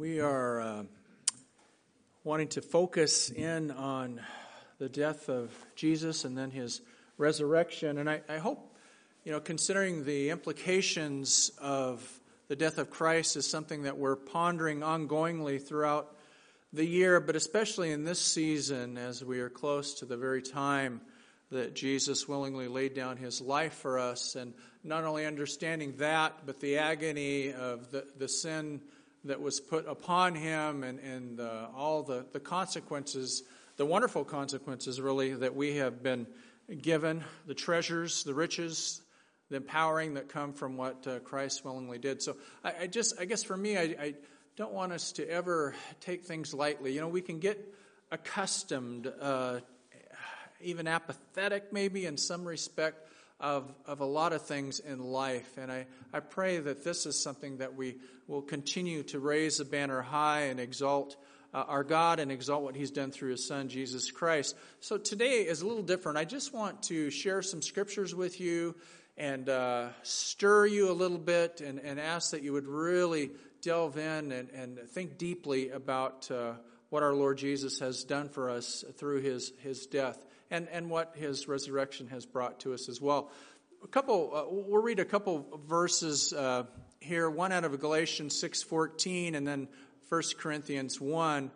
We are wanting to focus in on the death of Jesus and then his resurrection. And I hope, considering the implications of the death of Christ is something that we're pondering ongoingly throughout the year, but especially in this season as we are close to the very time that Jesus willingly laid down his life for us. And not only understanding that, but the agony of the sin that was put upon him and all the consequences, the wonderful consequences really that we have been given, the treasures, the riches, the empowering that come from what Christ willingly did. So I guess for me, I don't want us to ever take things lightly. We can get accustomed, even apathetic maybe in some respect, of a lot of things in life. And I pray that this is something that we will continue to raise the banner high and exalt our God and exalt what he's done through his Son, Jesus Christ. So today is a little different. I just want to share some scriptures with you and stir you a little bit and ask that you would really delve in and think deeply about what our Lord Jesus has done for us through his death. And what his resurrection has brought to us as well. We'll read a couple verses here. One out of Galatians 6:14, and then 1 Corinthians 1.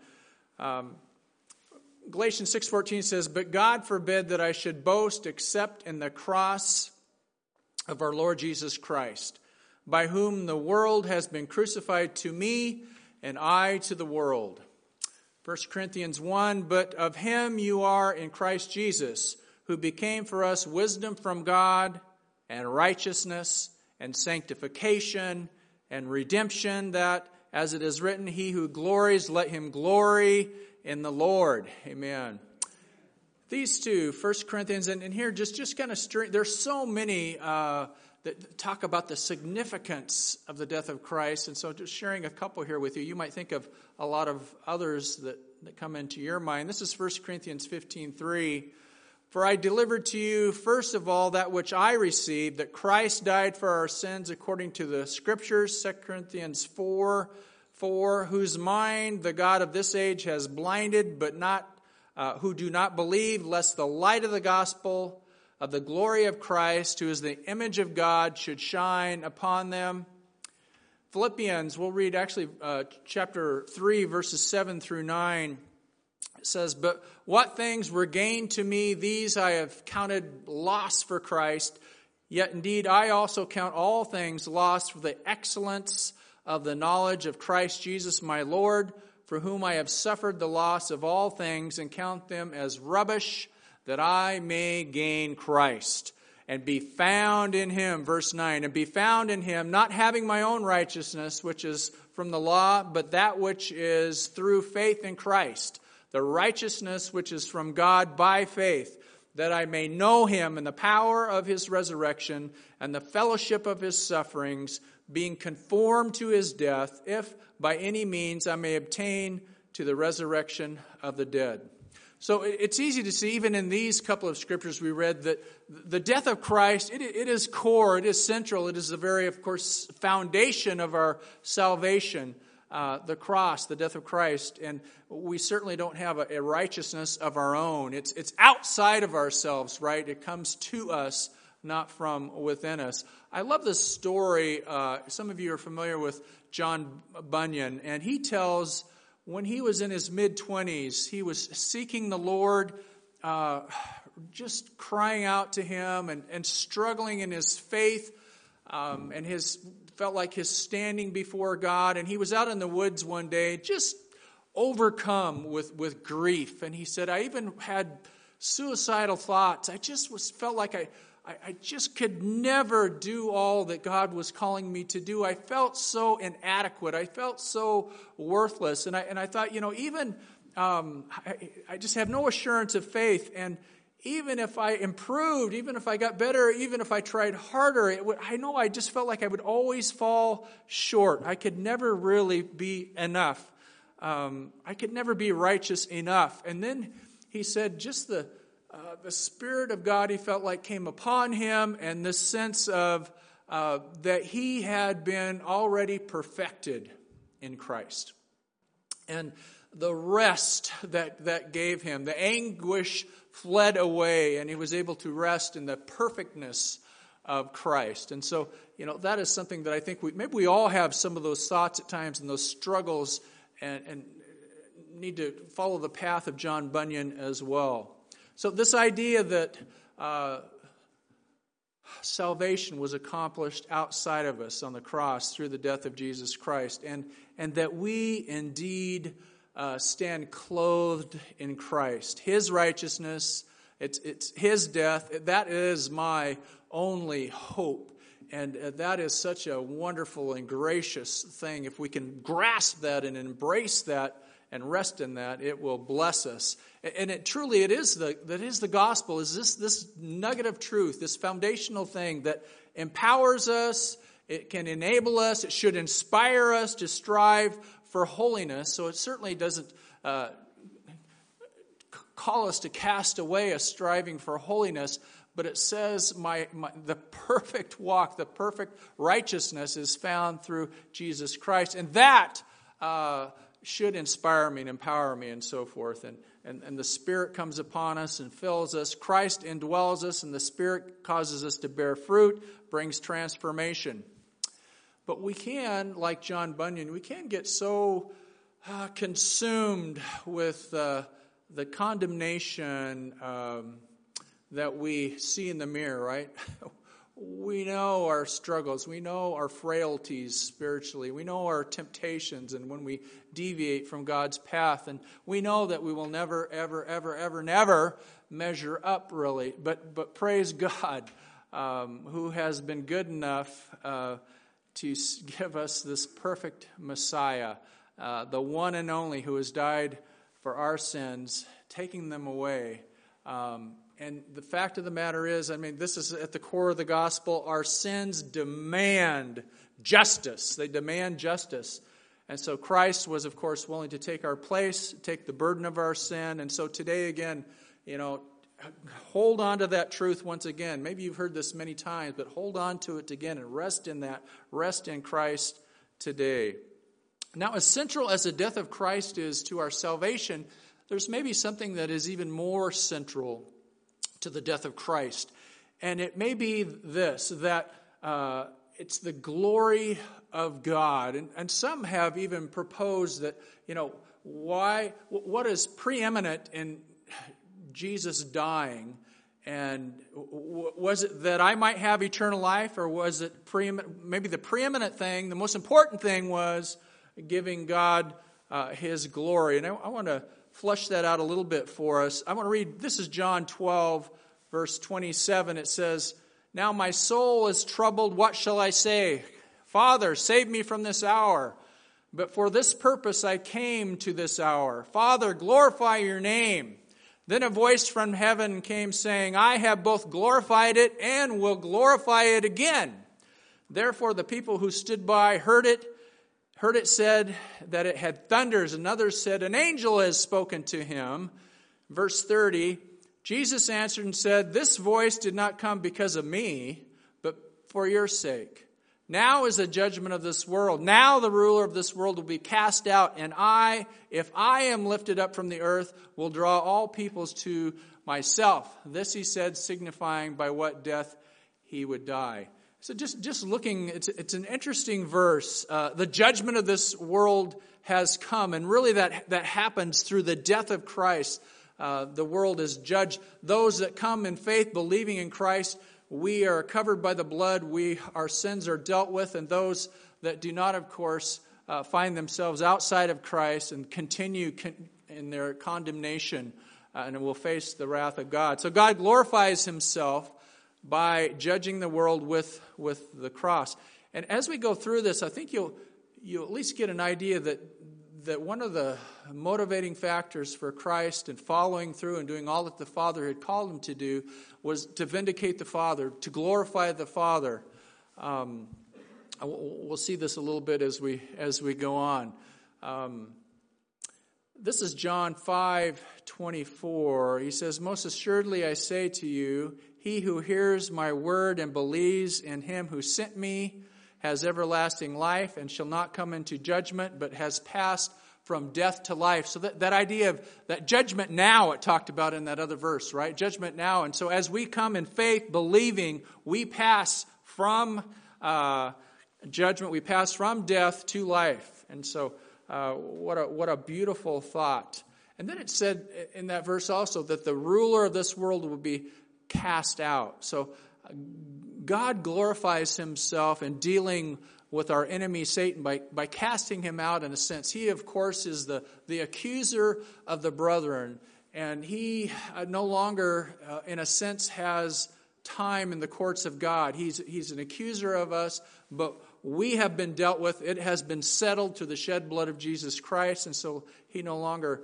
Galatians 6:14 says, "But God forbid that I should boast except in the cross of our Lord Jesus Christ, by whom the world has been crucified to me, and I to the world." 1 Corinthians 1, "But of him you are in Christ Jesus, who became for us wisdom from God, and righteousness, and sanctification, and redemption, that, as it is written, he who glories, let him glory in the Lord." Amen. These two, 1 Corinthians, and here just kind of there's so many that talk about the significance of the death of Christ. And so just sharing a couple here with you. You might think of a lot of others that come into your mind. This is 1 Corinthians 15:3. "For I delivered to you first of all that which I received, that Christ died for our sins according to the Scriptures." 2 Corinthians 4:4, "Whose mind the God of this age has blinded, but not who do not believe, lest the light of the gospel of the glory of Christ, who is the image of God, should shine upon them." Philippians, we'll read actually chapter 3, verses 7 through 9. It says, "But what things were gained to me, these I have counted loss for Christ. Yet indeed I also count all things loss for the excellence of the knowledge of Christ Jesus my Lord, for whom I have suffered the loss of all things, and count them as rubbish, that I may gain Christ, and be found in him." Verse 9, "And be found in him, not having my own righteousness, which is from the law, but that which is through faith in Christ, the righteousness which is from God by faith, that I may know him and the power of his resurrection, and the fellowship of his sufferings, being conformed to his death, if by any means I may obtain to the resurrection of the dead." So it's easy to see, even in these couple of scriptures we read, that the death of Christ, it is core, it is central, it is the very, of course, foundation of our salvation, the cross, the death of Christ. And we certainly don't have a righteousness of our own. It's outside of ourselves, right? It comes to us, not from within us. I love this story. Some of you are familiar with John Bunyan, and he tells, when he was in his mid-20s, he was seeking the Lord, just crying out to him and struggling in his faith, and felt like his standing before God. And he was out in the woods one day, just overcome with grief. And he said, "I even had suicidal thoughts. I just felt like I just could never do all that God was calling me to do. I felt so inadequate. I felt so worthless." And I thought, even I just have no assurance of faith. And even if I improved, even if I got better, even if I tried harder, I just felt like I would always fall short. I could never really be enough. I could never be righteous enough. And then he said, just the Spirit of God, he felt like, came upon him, and this sense of that he had been already perfected in Christ. And the rest that gave him, the anguish fled away, and he was able to rest in the perfectness of Christ. And so, that is something that I think maybe we all have some of those thoughts at times and those struggles, and need to follow the path of John Bunyan as well. So this idea that salvation was accomplished outside of us on the cross through the death of Jesus Christ, and that we indeed stand clothed in Christ. His righteousness, it's His death. That is my only hope. And that is such a wonderful and gracious thing. If we can grasp that and embrace that and rest in that, it will bless us. And it is the gospel, is this nugget of truth, this foundational thing that empowers us, it can enable us, it should inspire us to strive for holiness. So it certainly doesn't call us to cast away a striving for holiness, but it says the perfect walk, the perfect righteousness is found through Jesus Christ. And that should inspire me and empower me and so forth. And the Spirit comes upon us and fills us. Christ indwells us, and the Spirit causes us to bear fruit, brings transformation. But we can, like John Bunyan, we can get so consumed with the condemnation that we see in the mirror, right? We know our struggles. We know our frailties spiritually. We know our temptations and when we deviate from God's path. And we know that we will never, ever, ever, ever, never measure up, really. But praise God, who has been good enough to give us this perfect Messiah, the one and only who has died for our sins, taking them away. And the fact of the matter is, this is at the core of the gospel. Our sins demand justice. They demand justice. And so Christ was, of course, willing to take our place, take the burden of our sin. And so today, again, hold on to that truth once again. Maybe you've heard this many times, but hold on to it again and rest in that. Rest in Christ today. Now, as central as the death of Christ is to our salvation, there's maybe something that is even more central to the death of Christ. And it may be this, that it's the glory of God. And some have even proposed that, what is preeminent in Jesus dying? And was it that I might have eternal life, or was it maybe the preeminent thing, the most important thing was giving God His glory? And I want to flesh that out a little bit for us. I want to read, this is John 12, verse 27. It says, "Now my soul is troubled. What shall I say? Father, save me from this hour. But for this purpose I came to this hour. Father, glorify your name." Then a voice from heaven came saying, "I have both glorified it and will glorify it again." Therefore the people who stood by heard it said that it had thunders, and others said, "An angel has spoken to him." Verse 30, Jesus answered and said, "This voice did not come because of me, but for your sake. Now is the judgment of this world. Now the ruler of this world will be cast out, and I, if I am lifted up from the earth, will draw all peoples to myself." This he said, signifying by what death he would die. So just looking, it's an interesting verse. The judgment of this world has come, and really that happens through the death of Christ. The world is judged. Those that come in faith, believing in Christ, we are covered by the blood. Our sins are dealt with, and those that do not, of course, find themselves outside of Christ and continue in their condemnation, and will face the wrath of God. So God glorifies Himself by judging the world with the cross. And as we go through this, I think you'll at least get an idea that one of the motivating factors for Christ and following through and doing all that the Father had called Him to do was to vindicate the Father, to glorify the Father. We'll see this a little bit as we go on. This is John 5:24. He says, "Most assuredly I say to you, he who hears my word and believes in Him who sent me has everlasting life and shall not come into judgment, but has passed from death to life. So that idea of that judgment now, it talked about in that other verse, right? Judgment now. And so as we come in faith, believing, we pass from judgment, we pass from death to life. And so what a beautiful thought. And then it said in that verse also that the ruler of this world will be cast out. So God glorifies himself in dealing with our enemy Satan by casting him out in a sense. He, of course, is the accuser of the brethren. And he no longer, in a sense, has time in the courts of God. He's an accuser of us, but we have been dealt with. It has been settled through the shed blood of Jesus Christ. And so he no longer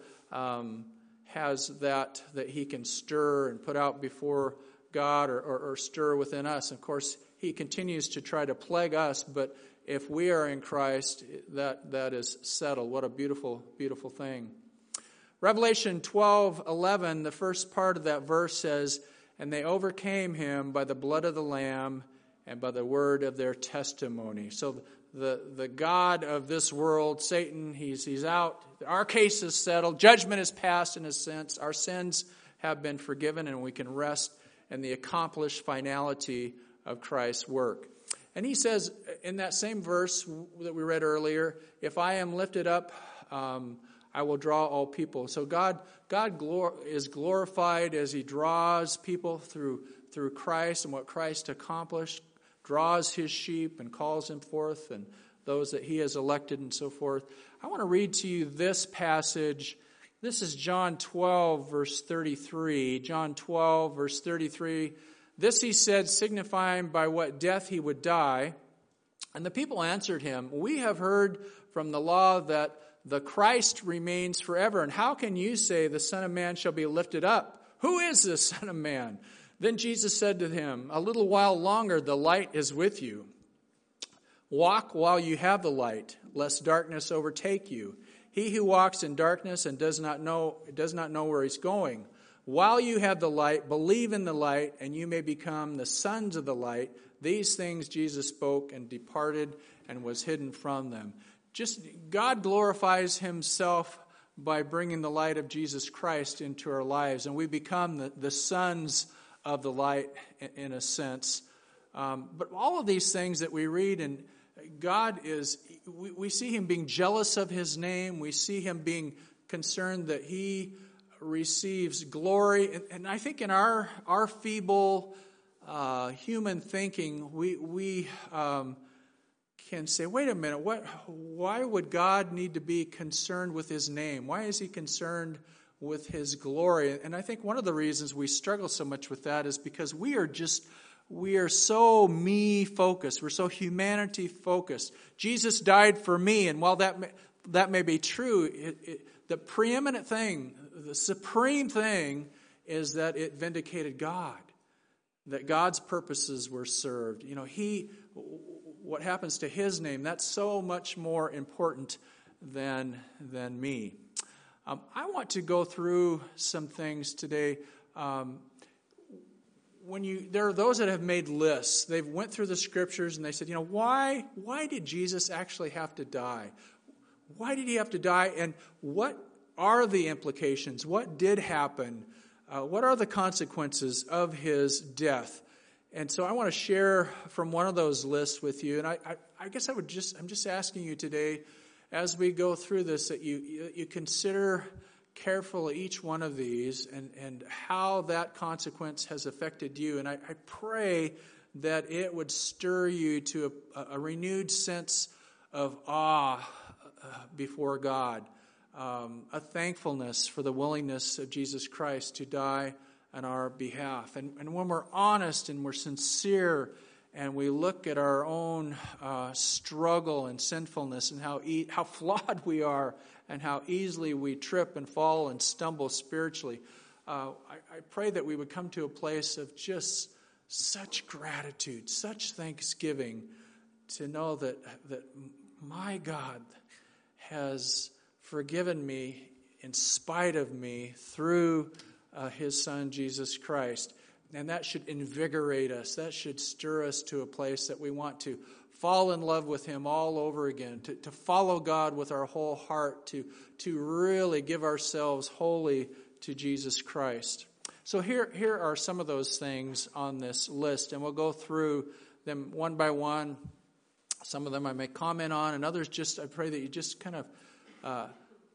has that he can stir and put out before God or stir within us. Of course, he continues to try to plague us, but if we are in Christ, that is settled. What a beautiful, beautiful thing. Revelation 12:11, the first part of that verse says, "And they overcame him by the blood of the Lamb and by the word of their testimony." So the God of this world, Satan, he's out. Our case is settled. Judgment is passed in a sense. Our sins have been forgiven, and we can rest in the accomplished finality of Christ's work. And he says in that same verse that we read earlier, "If I am lifted up, I will draw all people." So God is glorified as he draws people through Christ and what Christ accomplished, draws his sheep and calls them forth, and those that he has elected and so forth. I want to read to you this passage. This is John 12, verse 33. John 12, verse 33. "This he said, signifying by what death he would die. And the people answered him, 'We have heard from the law that the Christ remains forever. And how can you say the Son of Man shall be lifted up? Who is the Son of Man?' Then Jesus said to him, 'A little while longer the light is with you. Walk while you have the light, lest darkness overtake you. He who walks in darkness and does not know where he's going. While you have the light, believe in the light, and you may become the sons of the light.' These things Jesus spoke and departed and was hidden from them." Just God glorifies himself by bringing the light of Jesus Christ into our lives, and we become the sons of the light in a sense. But all of these things that we read, and God we see him being jealous of his name. We see him being concerned that he receives glory. And I think in our feeble human thinking, we can say, wait a minute, why would God need to be concerned with his name? Why is he concerned with his glory? And I think one of the reasons we struggle so much with that is because we are so me-focused. We're so humanity-focused. Jesus died for me, and while that may be true, the preeminent thing, the supreme thing, is that it vindicated God, that God's purposes were served. What happens to his name, that's so much more important than me. I want to go through some things today. There are those that have made lists. They've went through the scriptures and they said, why did Jesus actually have to die? Why did he have to die? And what are the implications? What did happen? What are the consequences of his death? And so I want to share from one of those lists with you. And I guess I'm just asking you today, as we go through this, that you consider carefully each one of these and how that consequence has affected you. And I pray that it would stir you to a renewed sense of awe before God, a thankfulness for the willingness of Jesus Christ to die on our behalf. And when we're honest and we're sincere and we look at our own struggle and sinfulness and how flawed we are and how easily we trip and fall and stumble spiritually, I pray that we would come to a place of just such gratitude, such thanksgiving, to know that my God has forgiven me in spite of me through his Son, Jesus Christ. And that should invigorate us. That should stir us to a place that we want to fall in love with Him all over again, to follow God with our whole heart, to really give ourselves wholly to Jesus Christ. So here are some of those things on this list, and we'll go through them one by one. Some of them I may comment on, and others I pray that you just kind of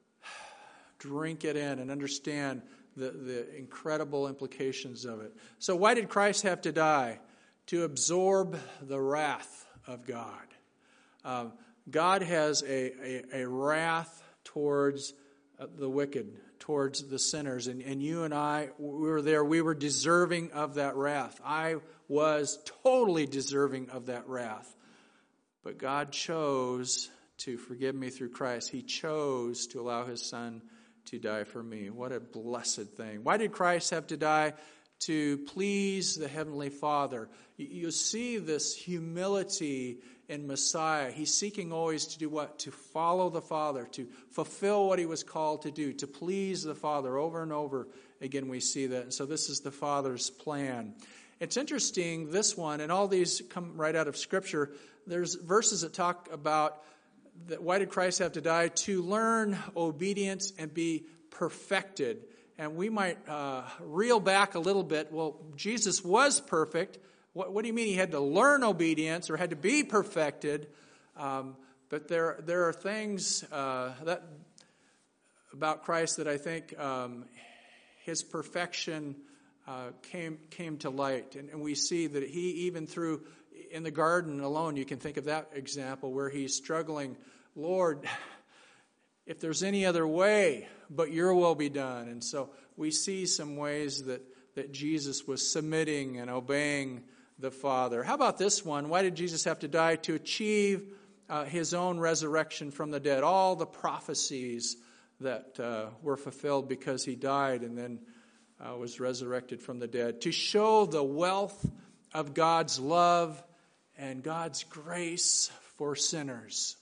drink it in and understand the incredible implications of it. So why did Christ have to die? To absorb the wrath of God. God has a wrath towards the wicked, towards the sinners. And you and I, we were there. We were deserving of that wrath. I was totally deserving of that wrath. But God chose to forgive me through Christ. He chose to allow His Son to die for me. What a blessed thing. Why did Christ have to die? To please the Heavenly Father. You see this humility in Messiah. He's seeking always to do what? To follow the Father, to fulfill what He was called to do, to please the Father. Over and over again we see that. And so this is the Father's plan. It's interesting, this one, and all these come right out of Scripture. There's verses that talk about why did Christ have to die? To learn obedience and be perfected. And we might reel back a little bit. Well, Jesus was perfect. What do you mean He had to learn obedience or had to be perfected? But there are things that about Christ that I think His perfection came to light. And we see that He, even through in the garden alone, you can think of that example where He's struggling, Lord, if there's any other way, but Your will be done. And so we see some ways that Jesus was submitting and obeying the Father. How about this one? Why did Jesus have to die? To achieve His own resurrection from the dead. All the prophecies that were fulfilled because He died and then was resurrected from the dead. To show the wealth of God's love and God's grace for sinners.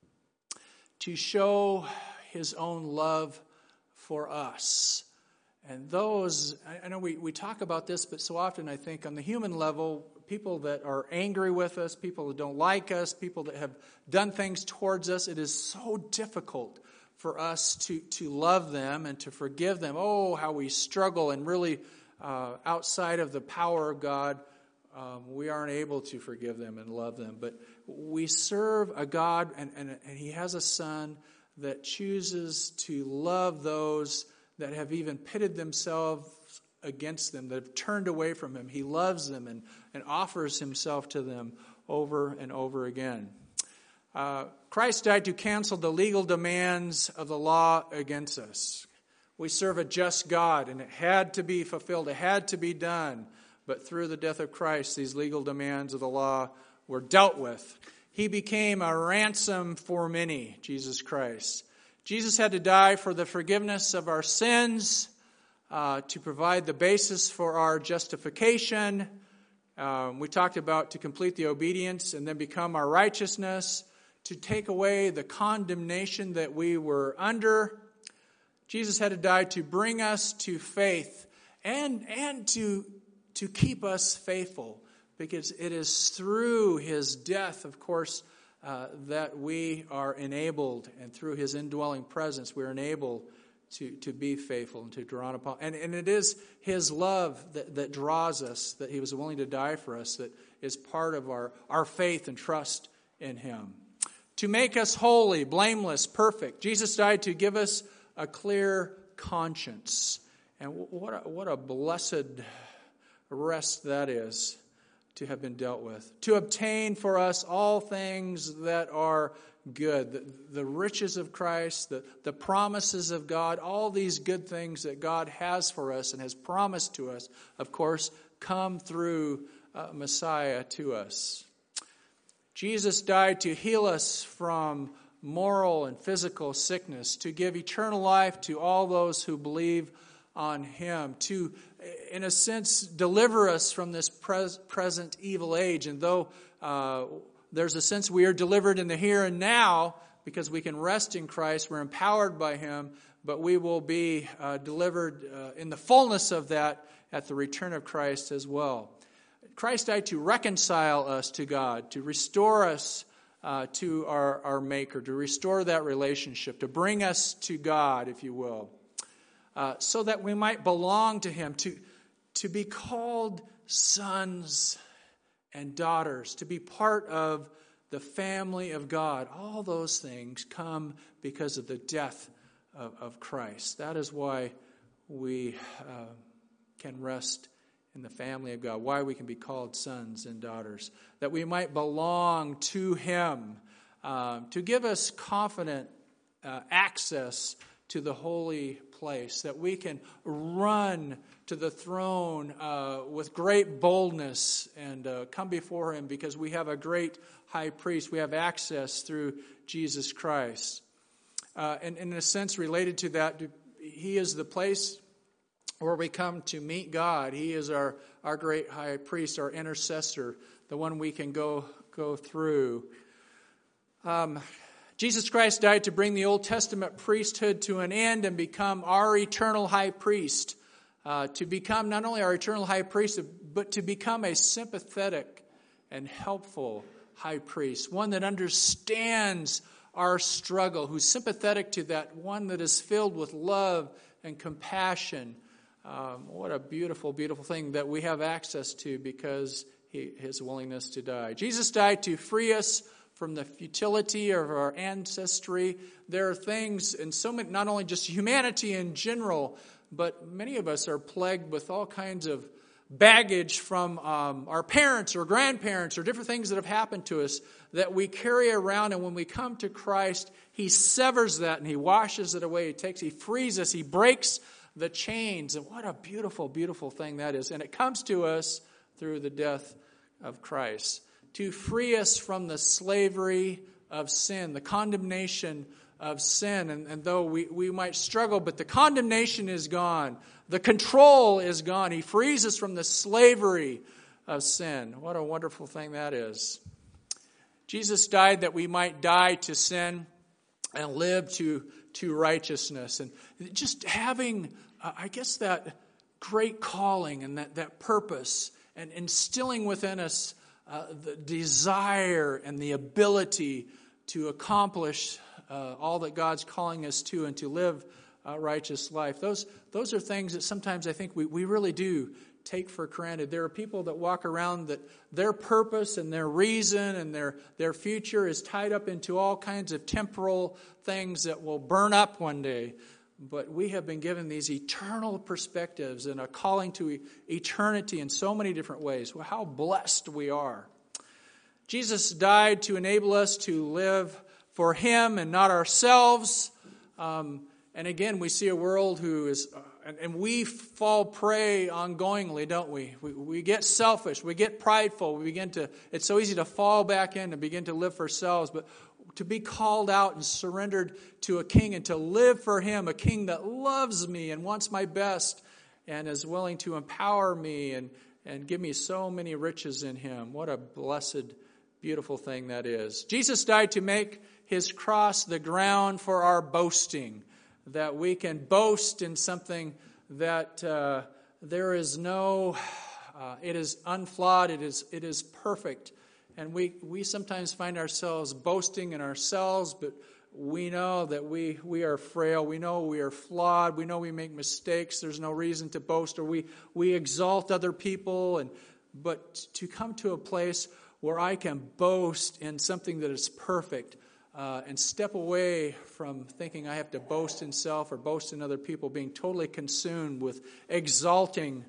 To show His own love for us. And those, I know we talk about this, but so often I think on the human level, people that are angry with us, people that don't like us, people that have done things towards us, it is so difficult for us to love them and to forgive them. Oh, how we struggle, and really outside of the power of God, we aren't able to forgive them and love them. But we serve a God, and He has a Son that chooses to love those that have even pitted themselves against them, that have turned away from Him. He loves them and offers Himself to them over and over again. Christ died to cancel the legal demands of the law against us. We serve a just God, and it had to be fulfilled. It had to be done. But through the death of Christ, these legal demands of the law were dealt with. He became a ransom for many, Jesus Christ. Jesus had to die for the forgiveness of our sins, to provide the basis for our justification. We talked about to complete the obedience and then become our righteousness, to take away the condemnation that we were under. Jesus had to die to bring us to faith and to keep us faithful, because it is through His death, of course, that we are enabled, and through His indwelling presence, we are enabled to be faithful and to draw upon. And it is His love that draws us, that He was willing to die for us, that is part of our faith and trust in Him. To make us holy, blameless, perfect. Jesus died to give us a clear conscience. And what a blessed rest that is, to have been dealt with. To obtain for us all things that are good. The riches of Christ, the promises of God, all these good things that God has for us and has promised to us, of course, come through Messiah to us. Jesus died to heal us from moral and physical sickness, to give eternal life to all those who believe on Him, to, in a sense, deliver us from this present evil age. And though there's a sense we are delivered in the here and now, because we can rest in Christ, we're empowered by Him, but we will be delivered in the fullness of that at the return of Christ as well. Christ died to reconcile us to God, to restore us to our Maker, to restore that relationship, to bring us to God, if you will, so that we might belong to Him, to be called sons and daughters, to be part of the family of God. All those things come because of the death of Christ. That is why we can rest in the family of God, why we can be called sons and daughters, that we might belong to Him, to give us confident access to the holy place, that we can run to the throne with great boldness and come before Him because we have a great high priest. We have access through Jesus Christ. And in a sense related to that, He is the place where we come to meet God. He is our great high priest, our intercessor, the one we can go through. Jesus Christ died to bring the Old Testament priesthood to an end and become our eternal high priest. To become not only our eternal high priest, but to become a sympathetic and helpful high priest, one that understands our struggle, who's sympathetic to that, one that is filled with love and compassion. What a beautiful, beautiful thing that we have access to because His willingness to die. Jesus died to free us from the futility of our ancestry. There are things, and so many, not only just humanity in general, but many of us are plagued with all kinds of baggage from our parents or grandparents or different things that have happened to us that we carry around. And when we come to Christ, He severs that and He washes it away. He frees us. He breaks the chains. And what a beautiful, beautiful thing that is. And it comes to us through the death of Christ to free us from the slavery of sin, the condemnation of sin. And though we might struggle, but the condemnation is gone. The control is gone. He frees us from the slavery of sin. What a wonderful thing that is. Jesus died that we might die to sin and live to righteousness. And just having, that great calling and that purpose and instilling within us the desire and the ability to accomplish all that God's calling us to and to live a righteous life. Those are things that sometimes I think we really do take for granted. There are people that walk around that their purpose and their reason and their future is tied up into all kinds of temporal things that will burn up one day. But we have been given these eternal perspectives and a calling to eternity in so many different ways. Well, how blessed we are. Jesus died to enable us to live for Him and not ourselves. And again, we see a world who is, and we fall prey ongoingly, don't we? We get selfish, we get prideful, it's so easy to fall back in and begin to live for ourselves. But to be called out and surrendered to a king and to live for Him, a king that loves me and wants my best and is willing to empower me and give me so many riches in Him. What a blessed, beautiful thing that is. Jesus died to make His cross the ground for our boasting, that we can boast in something that there is no, it is unflawed, it is perfect. And we sometimes find ourselves boasting in ourselves, but we know that we are frail. We know we are flawed. We know we make mistakes. There's no reason to boast, or we exalt other people. But to come to a place where I can boast in something that is perfect and step away from thinking I have to boast in self or boast in other people, being totally consumed with exalting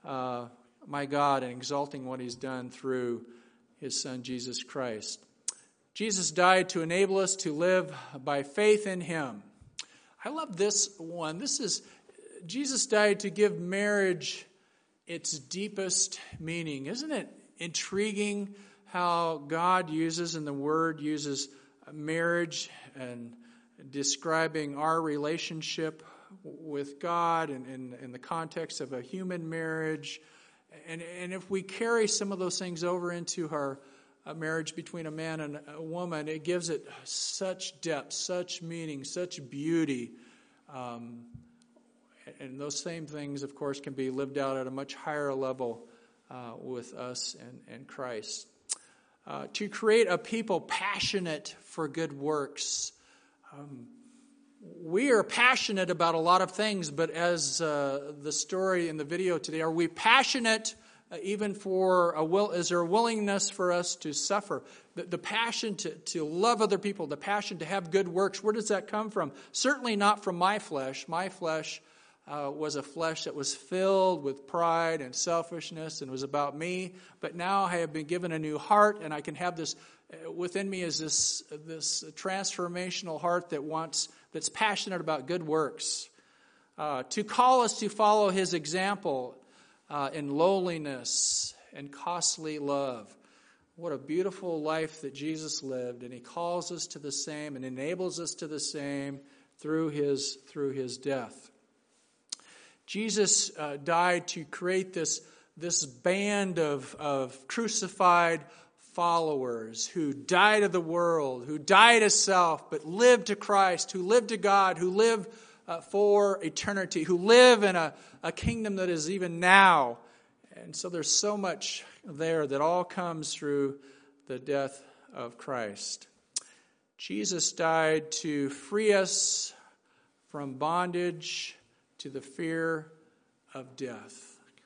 my God and exalting what He's done through His Son, Jesus Christ. Jesus died to enable us to live by faith in Him. I love this one. Jesus died to give marriage its deepest meaning. Isn't it intriguing how God uses, and the Word uses, marriage and describing our relationship with God and in the context of a human marriage? And if we carry some of those things over into our marriage between a man and a woman, it gives it such depth, such meaning, such beauty. And those same things, of course, can be lived out at a much higher level with us and Christ. To create a people passionate for good works. We are passionate about a lot of things, but as the story in the video today, are we passionate even for is there a willingness for us to suffer? The passion to love other people, the passion to have good works, where does that come from? Certainly not from my flesh. My flesh was a flesh that was filled with pride and selfishness and was about me. But now I have been given a new heart, and I can have this within me is this transformational heart that's passionate about good works. To call us to follow his example in lowliness and costly love. What a beautiful life that Jesus lived, and he calls us to the same and enables us to the same through his death. Jesus died to create this band of crucified followers who died of the world, who died of self, but lived to Christ, who lived to God, who live for eternity, who live in a kingdom that is even now. And so there's so much there that all comes through the death of Christ. Jesus died to free us from bondage to the fear of death.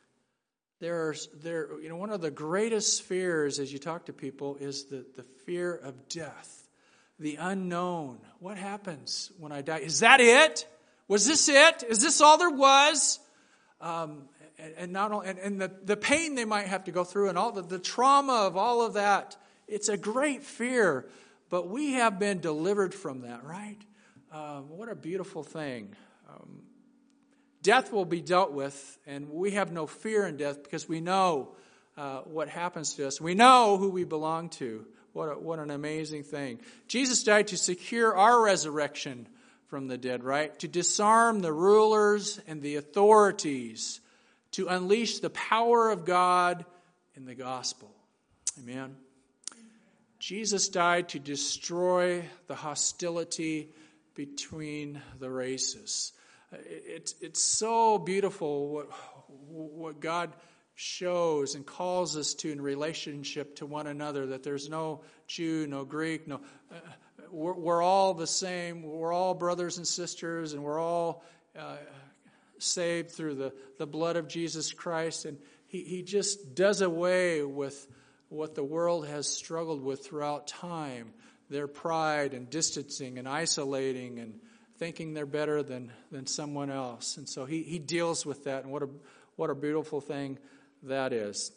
One of the greatest fears as you talk to people is the fear of death, the unknown. What happens when I die? Is that it? Was this it? Is this all there was? And not only, and the pain they might have to go through, and all the trauma of all of that. It's a great fear, but we have been delivered from that, right? What a beautiful thing. Death will be dealt with, and we have no fear in death because we know what happens to us. We know who we belong to. What an amazing thing. Jesus died to secure our resurrection from the dead, right? To disarm the rulers and the authorities, to unleash the power of God in the gospel. Amen. Jesus died to destroy the hostility between the races. It's so beautiful what God shows and calls us to in relationship to one another, that there's no Jew, no Greek, no. We're all the same. We're all brothers and sisters, and we're all saved through the blood of Jesus Christ. And he just does away with what the world has struggled with throughout time, their pride and distancing and isolating and thinking they're better than someone else. And so he deals with that, and what a beautiful thing that is.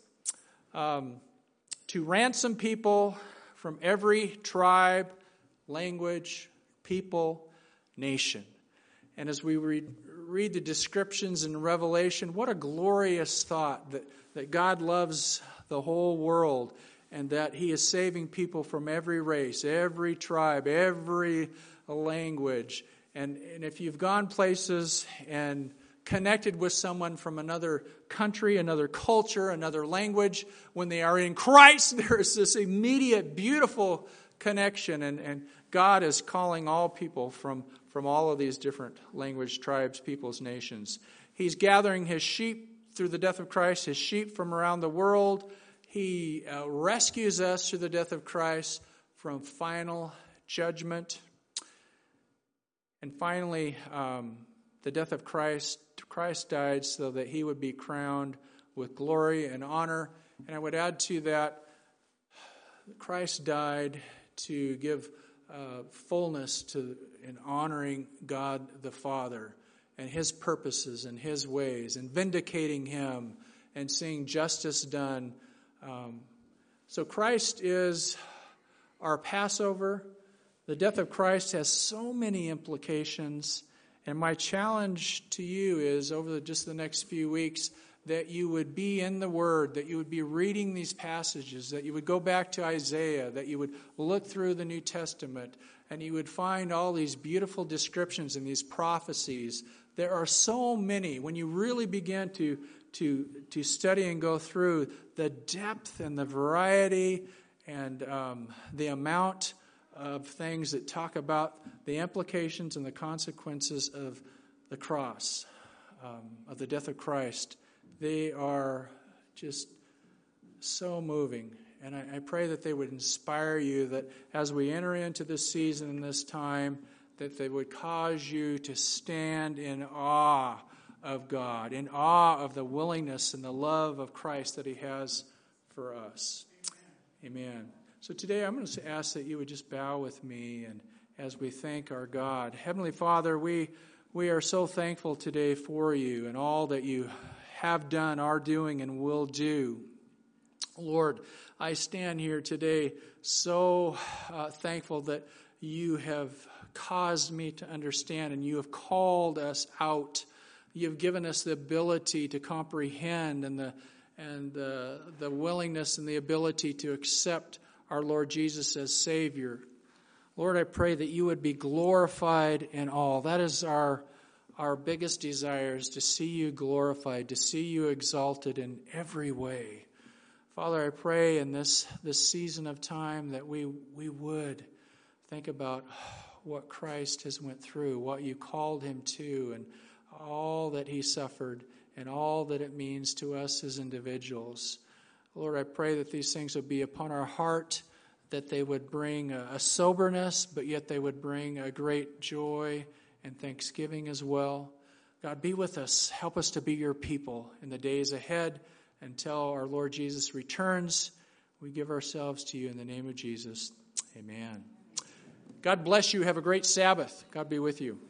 To ransom people from every tribe, language, people, nation. And as we read the descriptions in Revelation, what a glorious thought that God loves the whole world, and that he is saving people from every race, every tribe, every language. And if you've gone places and connected with someone from another country, another culture, another language, when they are in Christ, there is this immediate, beautiful connection. And God is calling all people from all of these different language, tribes, peoples, nations. He's gathering his sheep through the death of Christ, his sheep from around the world. He rescues us through the death of Christ from final judgment. And finally, the death of Christ died so that he would be crowned with glory and honor. And I would add to that, Christ died to give fullness to in honoring God the Father and his purposes and his ways, and vindicating him and seeing justice done. So Christ is our Passover. The death of Christ has so many implications. And my challenge to you is, over just the next few weeks, that you would be in the Word, that you would be reading these passages, that you would go back to Isaiah, that you would look through the New Testament, and you would find all these beautiful descriptions and these prophecies. There are so many. When you really begin to study and go through the depth and the variety and the amount of things that talk about the implications and the consequences of the cross. of the death of Christ, they are just so moving. And I pray that they would inspire you, that as we enter into this season and this time, that they would cause you to stand in awe of God, in awe of the willingness and the love of Christ that he has for us. Amen. So today I'm going to ask that you would just bow with me, and as we thank our God. Heavenly Father, we are so thankful today for you and all that you have done, are doing, and will do. Lord, I stand here today so thankful that you have caused me to understand, and you have called us out. You've given us the ability to comprehend and the willingness and the ability to accept our Lord Jesus as Savior. Lord, I pray that you would be glorified in all. That is our biggest desire, is to see you glorified, to see you exalted in every way. Father, I pray in this season of time that we would think about what Christ has went through, what you called him to, and all that he suffered, and all that it means to us as individuals. Lord, I pray that these things would be upon our heart, that they would bring a soberness, but yet they would bring a great joy and thanksgiving as well. God, be with us. Help us to be your people in the days ahead until our Lord Jesus returns. We give ourselves to you in the name of Jesus. Amen. God bless you. Have a great Sabbath. God be with you.